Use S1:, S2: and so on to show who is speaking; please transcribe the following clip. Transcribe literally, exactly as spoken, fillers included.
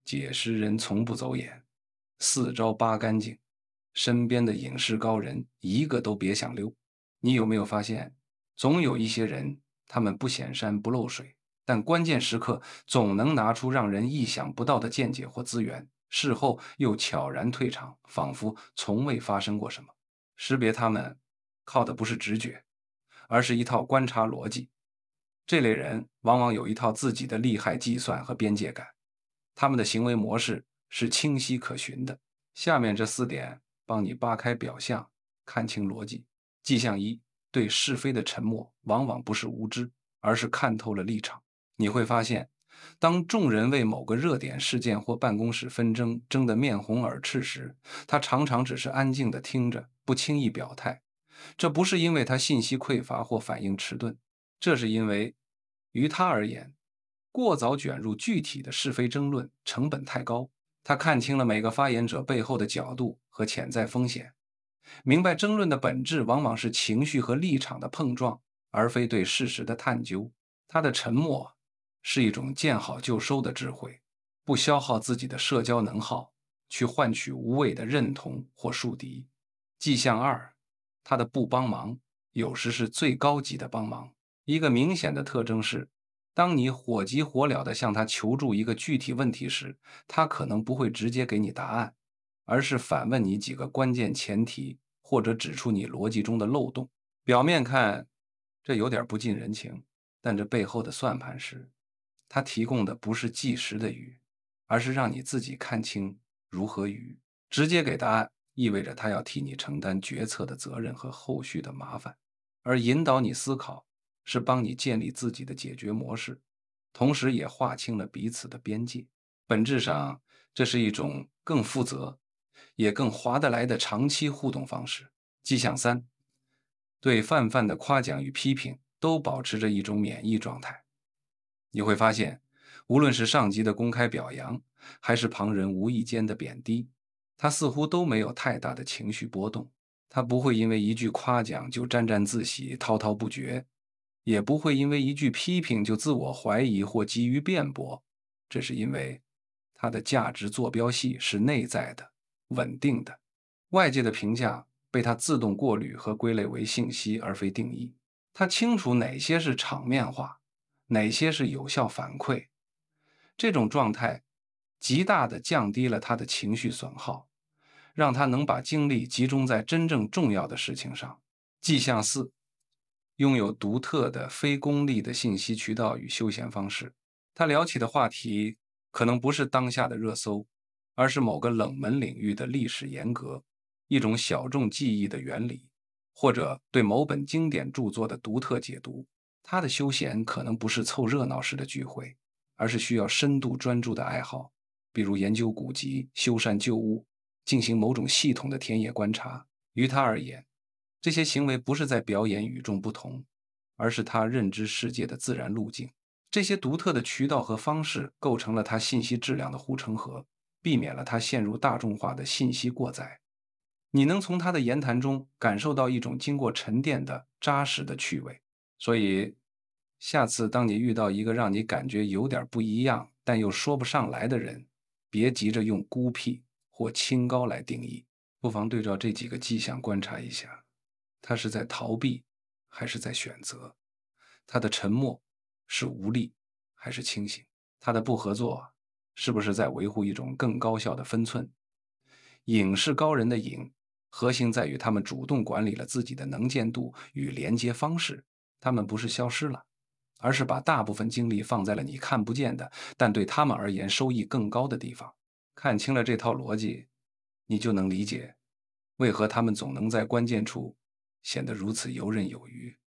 S1: 解释人从不走眼，四招八干净，身边的隐士高人一个都别想溜。你有没有发现，总有一些人，他们不显山不漏水，但关键时刻总能拿出让人意想不到的见解或资源，事后又悄然退场，仿佛从未发生过什么。识别他们，靠的不是直觉，而是一套观察逻辑。这类人往往有一套自己的利害计算和边界感，他们的行为模式是清晰可循的。下面这四点帮你扒开表象，看清逻辑。迹象一：对是非的沉默往往不是无知，而是看透了立场。你会发现，当众人为某个热点事件或办公室纷争争得面红耳赤时，他常常只是安静地听着，不轻易表态。这不是因为他信息匮乏或反应迟钝，这是因为于他而言，过早卷入具体的是非争论成本太高。他看清了每个发言者背后的角度和潜在风险，明白争论的本质往往是情绪和立场的碰撞，而非对事实的探究。他的沉默是一种见好就收的智慧，不消耗自己的社交能耗，去换取无谓的认同或树敌。迹象二：他的不帮忙有时是最高级的帮忙。一个明显的特征是，当你火急火燎地向他求助一个具体问题时，他可能不会直接给你答案，而是反问你几个关键前提，或者指出你逻辑中的漏洞。表面看，这有点不近人情，但这背后的算盘是，他提供的不是即时的语，而是让你自己看清如何语。直接给答案意味着他要替你承担决策的责任和后续的麻烦，而引导你思考是帮你建立自己的解决模式，同时也划清了彼此的边界。本质上，这是一种更负责也更划得来的长期互动方式。迹象三：对泛泛的夸奖与批评都保持着一种免疫状态。你会发现，无论是上级的公开表扬，还是旁人无意间的贬低，他似乎都没有太大的情绪波动。他不会因为一句夸奖就沾沾自喜、滔滔不绝，也不会因为一句批评就自我怀疑或急于辩驳。这是因为他的价值坐标系是内在的、稳定的，外界的评价被他自动过滤和归类为信息而非定义。他清楚哪些是场面话，哪些是有效反馈。这种状态极大地降低了他的情绪损耗，让他能把精力集中在真正重要的事情上。迹象四：拥有独特的非功利的信息渠道与休闲方式。他聊起的话题可能不是当下的热搜，而是某个冷门领域的历史沿革，一种小众记忆的原理，或者对某本经典著作的独特解读。他的休闲可能不是凑热闹式的聚会，而是需要深度专注的爱好，比如研究古籍、修缮旧物、进行某种系统的田野观察。于他而言，这些行为不是在表演与众不同，而是他认知世界的自然路径。这些独特的渠道和方式构成了他信息质量的护城河，避免了他陷入大众化的信息过载。你能从他的言谈中感受到一种经过沉淀的扎实的趣味。所以，下次当你遇到一个让你感觉有点不一样，但又说不上来的人，别急着用孤僻或清高来定义，不妨对照这几个迹象观察一下，他是在逃避还是在选择？他的沉默是无力还是清醒？他的不合作是不是在维护一种更高效的分寸？隐是高人的隐，核心在于他们主动管理了自己的能见度与连接方式。他们不是消失了，而是把大部分精力放在了你看不见的，但对他们而言收益更高的地方。看清了这套逻辑，你就能理解为何他们总能在关键处显得如此游刃有余。